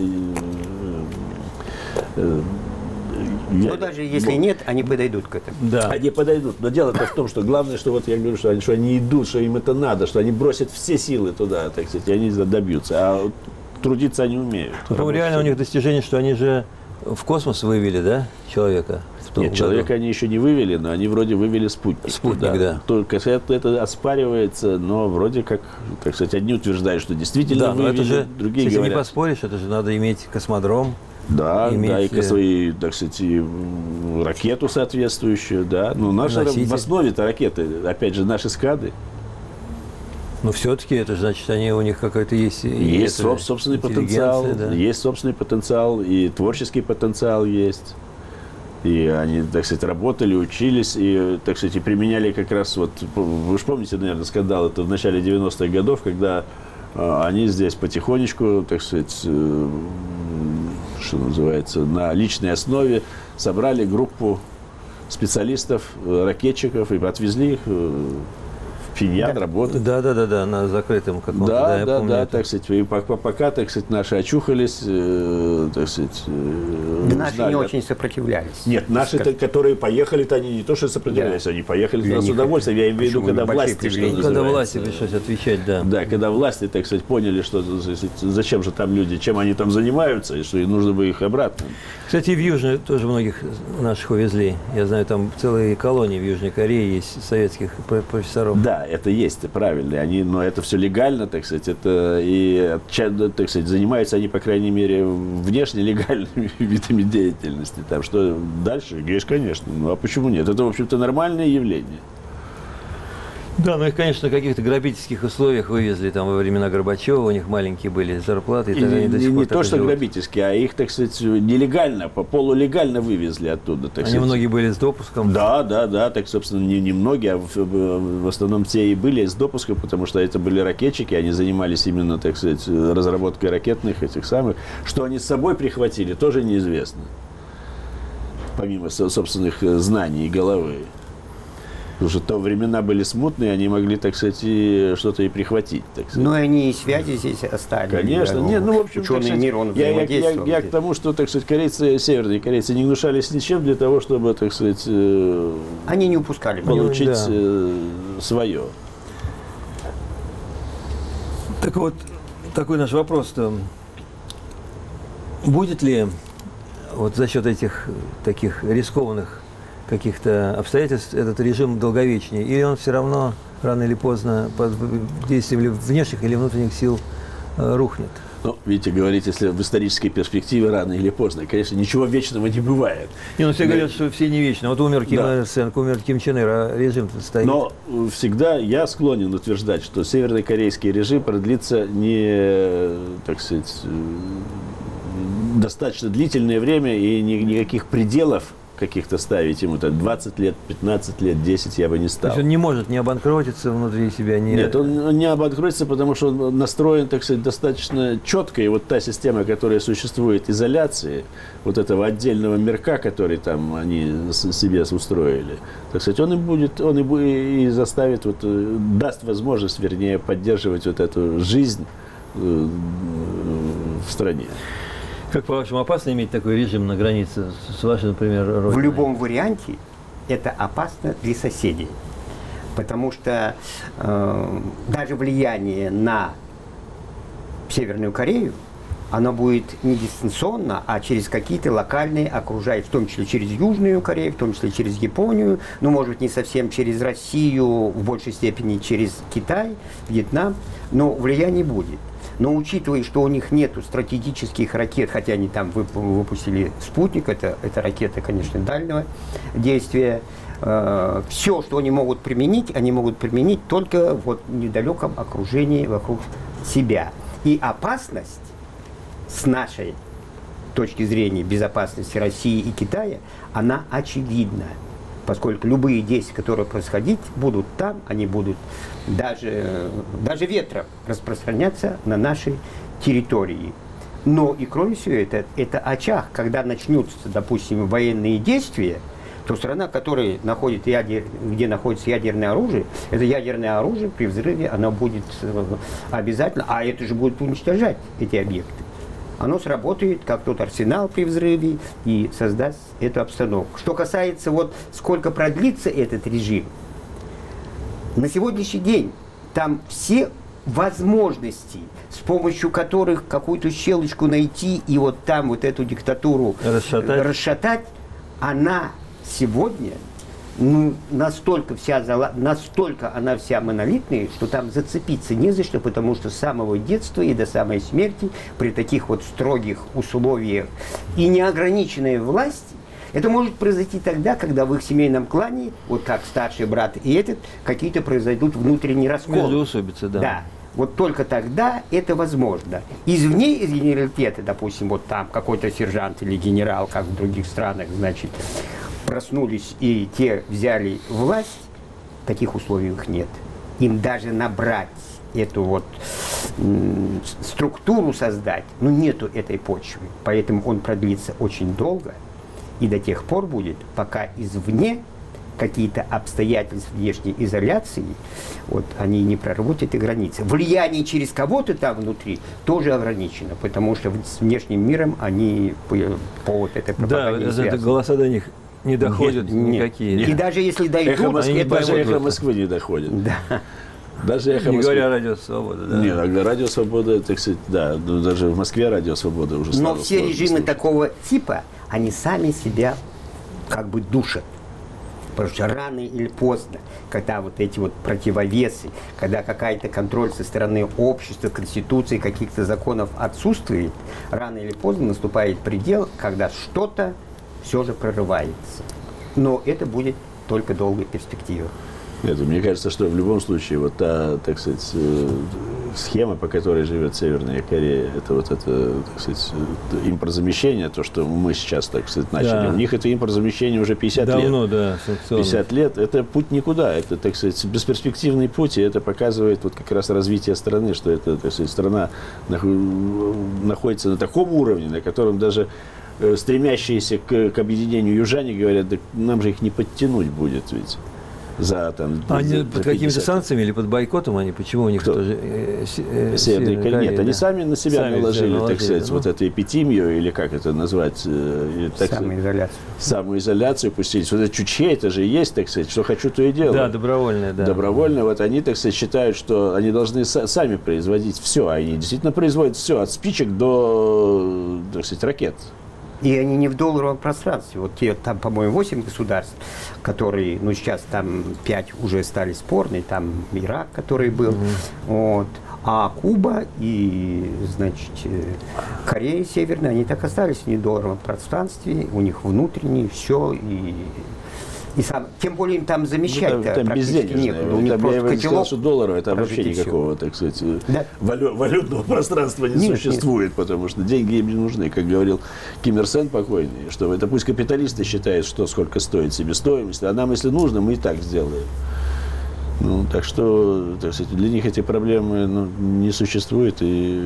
Но даже если нет, они подойдут к этому. Да. Они подойдут. Но дело-то в том, что главное, что вот я говорю, что они идут, что им это надо, что они бросят все силы туда, так сказать, и они добьются. А трудиться они умеют. Ну, реально у них достижение, что они же в космос вывели, да, человека? Нет, человека они еще не вывели, но они вроде вывели спутник. Спутник, да. Только это оспаривается, но вроде как, так сказать, одни утверждают, что действительно вывели, это же, другие говорят... не поспоришь, это же надо иметь космодром. Да, и свои, так сказать, и ракету соответствующую, да. Но в основе-то ракеты, опять же, наши скады. Но все-таки это значит, у них какой-то есть... Есть собственный потенциал, да? Есть собственный потенциал, и творческий потенциал есть. И они, так сказать, работали, учились, и, так сказать, и применяли как раз вот... Вы же помните, наверное, скандал, это в начале 90-х годов, когда они здесь потихонечку, так сказать, что называется, на личной основе собрали группу специалистов, ракетчиков, и отвезли их в Пхеньян работать. Да, на закрытом каком-то. Да, так сказать, и пока, так сказать, наши очухались, так сказать... Наши не очень сопротивлялись. Нет, наши, которые поехали-то, они не то, что сопротивлялись, они поехали с удовольствием. Я имею в виду, когда власти, когда власти пришлось отвечать, да. Да, когда власти, так сказать, поняли, что зачем же там люди, чем они там занимаются, и что им нужно бы их обратно. Кстати, в Южную тоже многих наших увезли. Я знаю, там целые колонии в Южной Корее есть советских профессоров. Да, это есть, правильно. Но это все легально, так сказать, это и, так сказать, занимаются они, по крайней мере, внешне легальными видами деятельности. Там что дальше? Говоришь, конечно. Ну а почему нет? Это, в общем-то, нормальное явление. Да, их, конечно, в каких-то грабительских условиях вывезли там во времена Горбачева, у них маленькие были зарплаты. И они до сих пор не то, что грабительские, а их, так сказать, нелегально, полулегально вывезли оттуда. Так они многие были с допуском? Да, так, собственно, не многие, а в основном те и были с допуском, потому что это были ракетчики, они занимались именно, так сказать, разработкой ракетных этих самых. Что они с собой прихватили, тоже неизвестно, помимо собственных знаний и головы. Потому что то времена были смутные, они могли, так сказать, что-то и прихватить. Так сказать. Но они и связи здесь оставили. Конечно. Нет, ну, в общем, ученый так мир, он взаимодействовал. я к тому, что, так сказать, корейцы, северные корейцы не гнушались ничем для того, чтобы, так сказать, они не упускали. Получить свое. Так вот, такой наш вопрос-то. Будет ли вот за счет этих таких рискованных каких-то обстоятельств этот режим долговечнее? Или он все равно рано или поздно под действием внешних или внутренних сил рухнет? Ну, видите, говорить, если в исторической перспективе рано или поздно, конечно, ничего вечного не бывает. Не, ну все говорят, что все не вечно. Вот умер Ким Ир Сен, умер Ким Чен Ир, а режим-то стоит. Но всегда я склонен утверждать, что северокорейский режим продлится не, так сказать, достаточно длительное время и никаких пределов каких-то ставить ему, так, 20 лет, 15 лет, 10 я бы не стал. То есть он не может не обанкротиться внутри себя? Нет, он не обанкротится, потому что он настроен, так сказать, достаточно четко. И вот та система, которая существует, изоляции, вот этого отдельного мирка, который там они себе устроили, так сказать, он и заставит, вот, даст возможность, вернее, поддерживать вот эту жизнь в стране. Как, по-вашему, опасно иметь такой режим на границе с вашей, например, родиной? В любом варианте это опасно для соседей. Потому что даже влияние на Северную Корею, оно будет не дистанционно, а через какие-то локальные окружающие, в том числе через Южную Корею, в том числе через Японию, ну, может быть, не совсем через Россию, в большей степени через Китай, Вьетнам, но влияние будет. Но учитывая, что у них нету стратегических ракет, хотя они там выпустили «Спутник», это ракета, конечно, дальнего действия, все, что они могут применить только вот в недалеком окружении вокруг себя. И опасность с нашей точки зрения безопасности России и Китая, она очевидна. Поскольку любые действия, которые происходить будут там, они будут даже ветром распространяться на нашей территории. Но и кроме всего это очаг, когда начнутся, допустим, военные действия, то страна, которая где находится ядерное оружие, это ядерное оружие при взрыве, оно будет обязательно, а это же будет уничтожать эти объекты. Оно сработает, как тот арсенал при взрыве, и создаст эту обстановку. Что касается, вот сколько продлится этот режим, на сегодняшний день там все возможности, с помощью которых какую-то щелочку найти и вот там вот эту диктатуру расшатать, она сегодня настолько она вся монолитная, что там зацепиться не за что, потому что с самого детства и до самой смерти при таких вот строгих условиях и неограниченной власти, это может произойти тогда, когда в их семейном клане, вот как старший брат и этот, какие-то произойдут внутренние расколы. Междоусобицы, да. Да. Вот только тогда это возможно. Извне, из генералитета, допустим, вот там какой-то сержант или генерал, как в других странах, значит, проснулись и те взяли власть, таких условий их нет. Им даже набрать эту вот структуру создать, нету этой почвы. Поэтому он продлится очень долго и до тех пор будет, пока извне какие-то обстоятельства внешней изоляции, вот, они не прорвут эти границы. Влияние через кого-то там внутри тоже ограничено, потому что с внешним миром они по вот этой пропаганде связаны. Да, голоса до них не доходят никакие. Нет. И даже если дойдут, даже эхо Москвы не доходит. Да. Даже эхо не Москвы. Говоря Радио Свобода, да. Нет, Радио Свобода, так сказать, да, даже в Москве Радио Свобода уже стало. Но все режимы такого типа, они сами себя как бы душат. Потому что рано или поздно, когда вот эти вот противовесы, когда какая-то контроль со стороны общества, конституции, каких-то законов отсутствует, рано или поздно наступает предел, когда что-то все же прорывается. Но это будет только долгая перспектива. Нет, мне кажется, что в любом случае вот та, так сказать, схема, по которой живет Северная Корея, это вот это, так сказать, импортозамещение, то, что мы сейчас, так сказать, начали. Да. У них это импортозамещение уже 50 Давно, лет. Да, 50 лет. Это путь никуда. Это, так сказать, бесперспективный путь, и это показывает вот как раз развитие страны, что это, так сказать, страна находится на таком уровне, на котором даже стремящиеся к объединению южане говорят, да нам же их не подтянуть будет ведь. Они под какими-то санкциями или под бойкотом? Они почему у них Кто? тоже Северная Корея? Нет, они сами на себя Сами наложили, так наложили, сказать, вот эту эпидемию, или как это назвать? Самоизоляцию. Самоизоляцию пустились. Вот это чучхе, это же есть, так сказать, что хочу, то и делаю. Да, добровольное, да. Добровольно. Вот они, так сказать, считают, что они должны сами производить все. Они действительно производят все, от спичек до, так сказать, ракет. И они не в долларовом пространстве. Вот те, там, по-моему, 8 государств, которые, ну, сейчас там 5 уже стали спорные, там Ирак, который был, вот. А Куба и, значит, Корея Северная, они так остались в недолларовом пространстве, у них внутреннее все, и сам, тем более им там замещать-то там практически некуда. У них там, просто я бы сказал, котелок. что доллара это вообще никакого, так сказать, валютного пространства не существует, потому что деньги им не нужны. Как говорил Ким Ир Сен покойный, что это пусть капиталисты считают, что сколько стоит себестоимость, а нам, если нужно, мы и так сделаем. Ну, так что, так сказать, для них эти проблемы не существуют.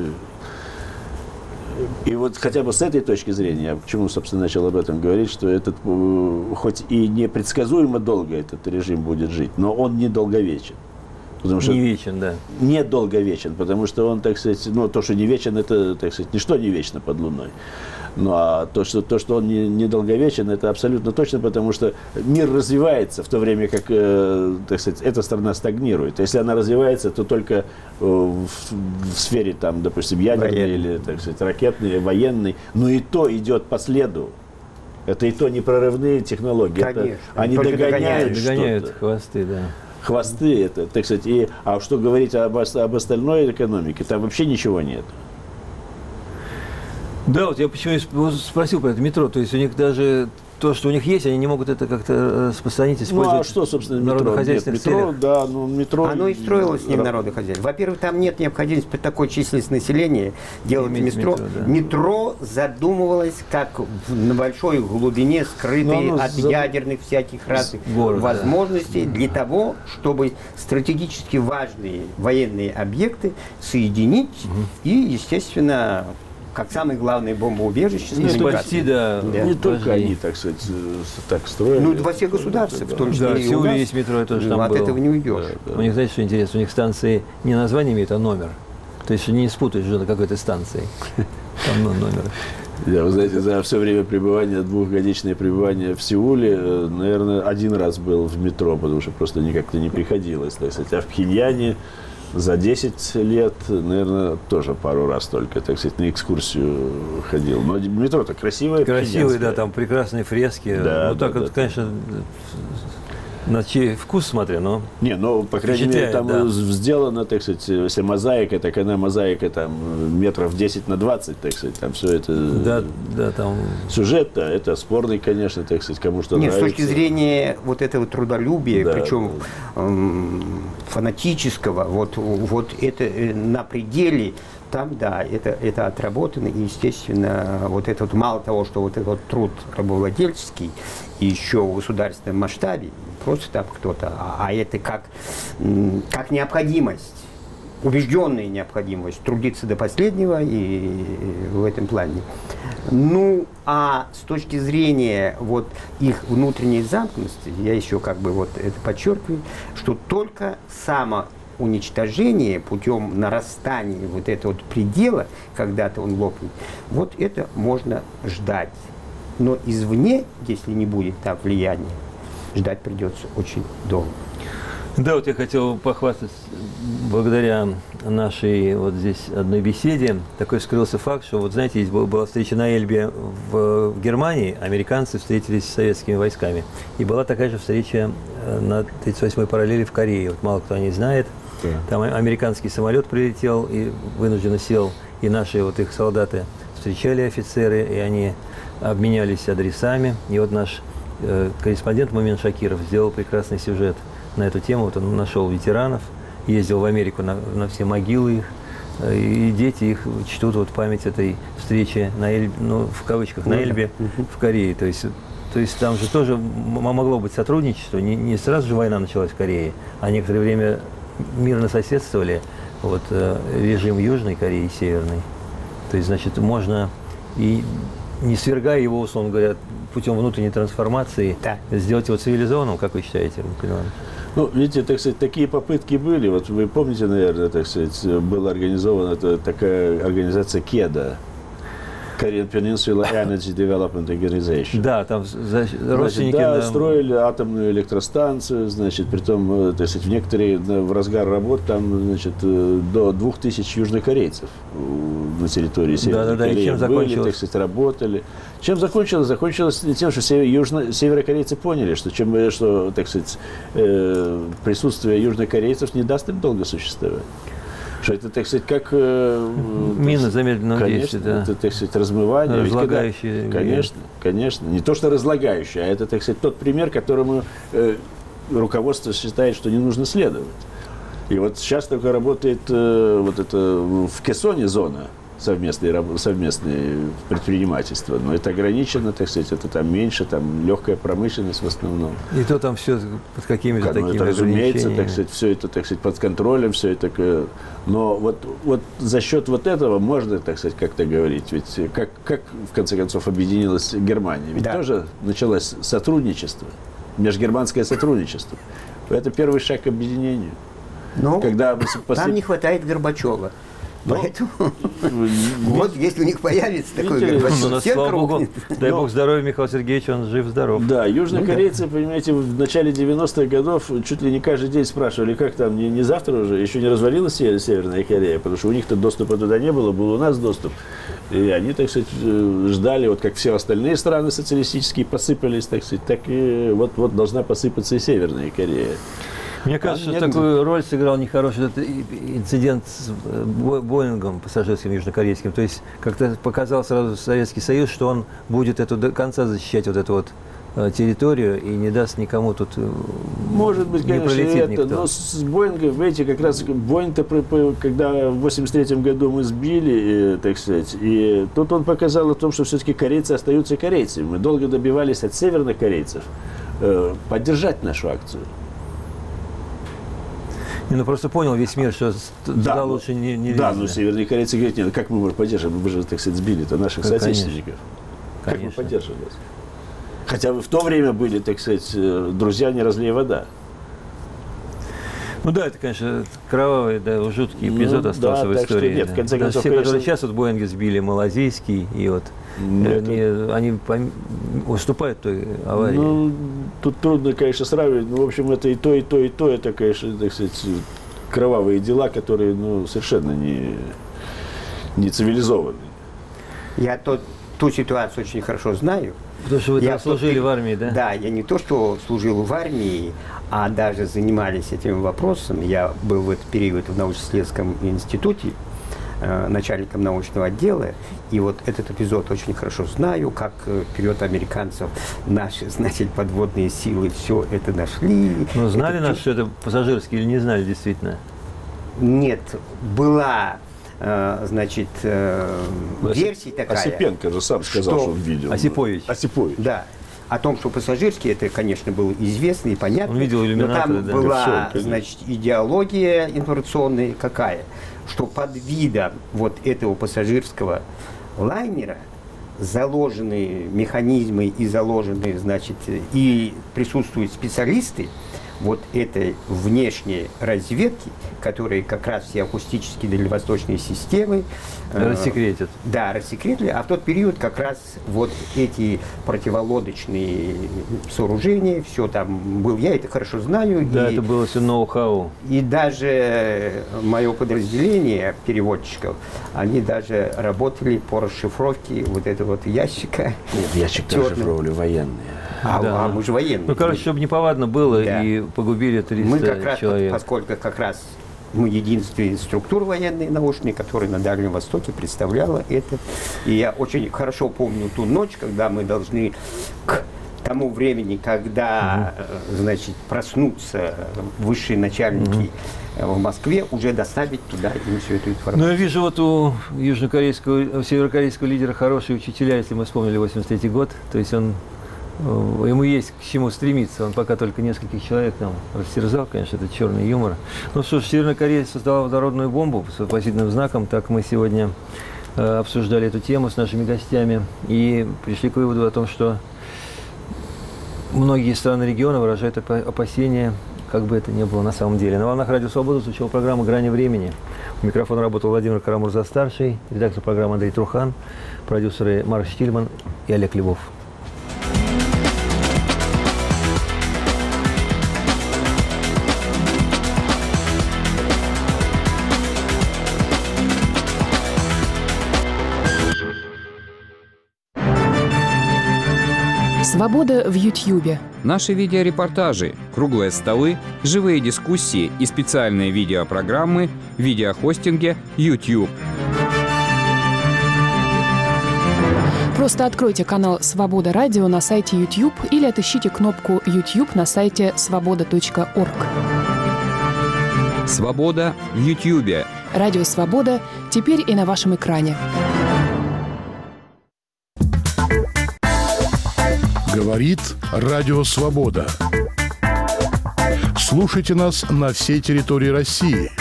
И вот хотя бы с этой точки зрения, я почему, собственно, начал об этом говорить, что этот, хоть и непредсказуемо долго этот режим будет жить, но он недолговечен. Потому что не вечен, да. Недолговечен, потому что он, так сказать, ну, то, что не вечен, это, так сказать, ничто не вечно под луной. Ну, а то, что он недолговечен, это абсолютно точно, потому что мир развивается, в то время как, так сказать, эта страна стагнирует. Если она развивается, то только в сфере, там, допустим, ядерной или, так сказать, ракетной, военной, но и то идет по следу. Это и то не прорывные технологии. Конечно. Это, они догоняют хвосты, да. Хвосты это, так сказать, а что говорить об остальной экономике, там вообще ничего нет. Да, вот я почему спросил про это метро, то есть у них даже то, что у них есть, они не могут это как-то распространить, использовать. Ну, а что, собственно, метро? Народохозяйственных целях. Да, ну, метро... Оно и строилось не в народохозяйстве. Во-первых, там нет необходимости при такой численности населения делать метро. Метро задумывалось как на большой глубине, скрытой от ядерных всяких разных возможностей, для того, чтобы стратегически важные военные объекты соединить и, естественно, как самое главное бомбоубежище. Почти, да. Не только они, так сказать, так строили. Ну, во всех государствах, в том числе да, и в Сеуле у нас. есть метро, я тоже там от был. этого не уйдешь. Да. У них, знаете, что интересно? У них станции не название имеют, а номер. То есть не спутаешь же на какой-то станции. Там номер. Я, вы знаете, за все время пребывания, двухгодичное пребывание в Сеуле, наверное, один раз был в метро, потому что просто никак-то не приходилось. Так сказать. А в Пхеньяне за 10 лет, наверное, тоже пару раз только, так сказать, на экскурсию ходил. Но метро-то красивое. Красивые, да, там прекрасные фрески. Да, ну, так да, вот, конечно, на чей вкус смотря, но... Не, ну, по крайней мере, там сделано, так сказать, если мозаика, так она мозаика там метров 10 на 20, так сказать, там все это... Да, там... Сюжет-то, это спорный, конечно, так сказать, кому что нравится. С точки зрения вот этого трудолюбия, да, причем фанатического, вот это на пределе, там, да, это отработано, и, естественно, вот это вот, мало того, что вот этот труд рабовладельческий, и еще в государственном масштабе, просто там кто-то, а это как необходимость, убежденная необходимость трудиться до последнего и в этом плане. Ну, а с точки зрения вот их внутренней замкнутости, я еще как бы вот это подчеркиваю, что только самоуничтожение путем нарастания вот этого вот предела, когда-то он лопнет, вот это можно ждать. Но извне, если не будет там влияния, ждать придется очень долго. Да, вот я хотел похвастаться, благодаря нашей вот здесь одной беседе, такой вскрылся факт, что, вот знаете, была встреча на Эльбе в Германии, американцы встретились с советскими войсками, и была такая же встреча на 38-й параллели в Корее, вот мало кто о ней знает, там американский самолет прилетел и вынужденно сел, и наши вот их солдаты встречали офицеры, и они обменялись адресами, и вот наш корреспондент Мумин Шакиров сделал прекрасный сюжет на эту тему. Вот он нашел ветеранов, ездил в Америку на все могилы их, и дети их чтут вот память этой встречи на Эльбе, ну, в кавычках, на Эльбе в Корее. То есть там же тоже могло быть сотрудничество, не сразу же война началась в Корее, а некоторое время мирно соседствовали вот, режим Южной Кореи и Северной. То есть, значит, можно и не свергая его, условно говоря, путем внутренней трансформации, сделать его цивилизованным, как вы считаете, Иван Иванович? Ну, видите, так сказать, такие попытки были. Вот вы помните, наверное, так сказать, была организована такая организация КЕДА, Korean Peninsula Energy Development Organization. Да, там родственники... Да, строили атомную электростанцию, значит, притом, так сказать, в разгар работ там, значит, до 2000 южнокорейцев на территории Северной Кореи и чем были, так сказать, работали. Чем закончилось? Закончилось тем, что северокорейцы поняли, что, так сказать, присутствие южнокорейцев не даст им долго существовать. Что это, так сказать, как... Мина замедленного действия, да. Это, так сказать, размывание. Разлагающие. Конечно. Не то, что разлагающее, а это, так сказать, тот пример, которому руководство считает, что не нужно следовать. И вот сейчас только работает вот это в Кесоне зона совместное предпринимательство. Но это ограничено, так сказать, это там меньше, там легкая промышленность в основном. И то там все под какими-то такими это, разумеется, ограничениями. так сказать, все это, так сказать, под контролем, все это. Но вот за счет вот этого можно, так сказать, как-то говорить. Ведь как в конце концов объединилась Германия? Ведь тоже началось сотрудничество, межгерманское сотрудничество. Это первый шаг к объединению. Но там не хватает Горбачева. Поэтому, вот если у них появится такой Горбачев, слава богу, дай бог здоровья, Михаил Сергеевич, он жив-здоров. Да, южнокорейцы, понимаете, в начале 90-х годов чуть ли не каждый день спрашивали, как там, не завтра уже, еще не развалилась Северная Корея, потому что у них-то доступа туда не было, был у нас доступ. И они, так сказать, ждали, вот как все остальные страны социалистические посыпались, так сказать, так и вот должна посыпаться и Северная Корея. Мне кажется, что такую роль сыграл нехороший этот инцидент с Боингом пассажирским южнокорейским. То есть как-то показал сразу Советский Союз, что он будет до конца защищать вот эту вот территорию и не даст никому тут может быть, не конечно, пролетит это, никто. но с Боингом, видите, как раз Боинг-то, когда в 83-м году мы сбили, так сказать, и тут он показал о том, что все-таки корейцы остаются корейцами. Мы долго добивались от северных корейцев поддержать нашу акцию. Ну просто понял весь мир, что туда лучше не лезть. Да, но северные корейцы говорят, нет, как мы можем поддерживать? Мы же, так сказать, сбили-то наших соотечественников. Как мы поддерживали? Хотя вы в то время были, так сказать, друзья, не разлей вода. Ну да, это, конечно, кровавый, жуткий эпизод остался в истории. Нет, в конце концов, все, которые сейчас вот Боинги сбили, малазийский, и вот они уступают той аварии. Ну, тут трудно, конечно, сравнивать. Ну, в общем, это и то, и то, и то. Это, конечно, так сказать, кровавые дела, которые, совершенно не цивилизованы. Я ту ситуацию очень хорошо знаю. Потому что вы служили в армии, да? Да, я не то, что служил в армии, а даже занимались этим вопросом. Я был в этот период в научно-исследовательском институте начальником научного отдела. И вот этот эпизод очень хорошо знаю, как вперед американцев наши, значит, подводные силы все это нашли. Ну, знали нас, что это пассажирский, или не знали действительно? Нет, была... значит, версия такая. Осипенко же сам сказал, что он видел. Осипович. Да. О том, что пассажирский, это, конечно, было известно и понятно. Он видел иллюминаторы, но там была, значит, идеология информационная какая, что под видом вот этого пассажирского лайнера заложены механизмы и заложены, значит, и присутствуют специалисты вот этой внешней разведки, которые как раз все акустические дальневосточные системы рассекретят. Да, рассекретили. А в тот период как раз вот эти противолодочные сооружения, все там был. Я это хорошо знаю. Да, это было все ноу-хау. И даже мое подразделение переводчиков, они даже работали по расшифровке вот этого вот ящика. Нет, ящик расшифровывали военные. А мы же военные. Ну, короче, чтобы неповадно было, да. И погубили 300 мы как раз, человек. Поскольку как раз мы единственная структура военная научная, которая на Дальнем Востоке представляла это. И я очень хорошо помню ту ночь, когда мы должны к тому времени, когда, значит, проснутся высшие начальники в Москве, уже доставить туда им всю эту информацию. Ну, я вижу, вот у южнокорейского, северокорейского лидера хорошие учителя, если мы вспомнили 83-й год. То есть ему есть к чему стремиться. Он пока только нескольких человек там растерзал, конечно, это черный юмор. Ну что ж, Северная Корея создала водородную бомбу с вопросительным знаком. Так мы сегодня обсуждали эту тему с нашими гостями и пришли к выводу о том, что многие страны региона выражают опасения как бы это ни было на самом деле. На волнах Радио Свобода звучала программа «Грани времени». У микрофона работал Владимир Карамурза-старший, редактор программы Андрей Трухан, продюсеры Марк Штильман и Олег Львов. Свобода в Ютьюбе. Наши видеорепортажи, круглые столы, живые дискуссии и специальные видеопрограммы в видеохостинге YouTube. Просто откройте канал «Свобода Радио» на сайте YouTube или отыщите кнопку YouTube на сайте svoboda.org. Свобода в Ютьюбе. Радио «Свобода» теперь и на вашем экране. Говорит Радио Свобода. Слушайте нас на всей территории России.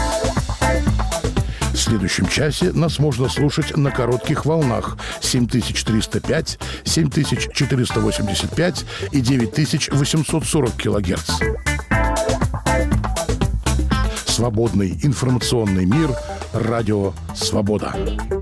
В следующем часе нас можно слушать на коротких волнах 7305, 7485 и 9840 килогерц. Свободный информационный мир. Радио Свобода.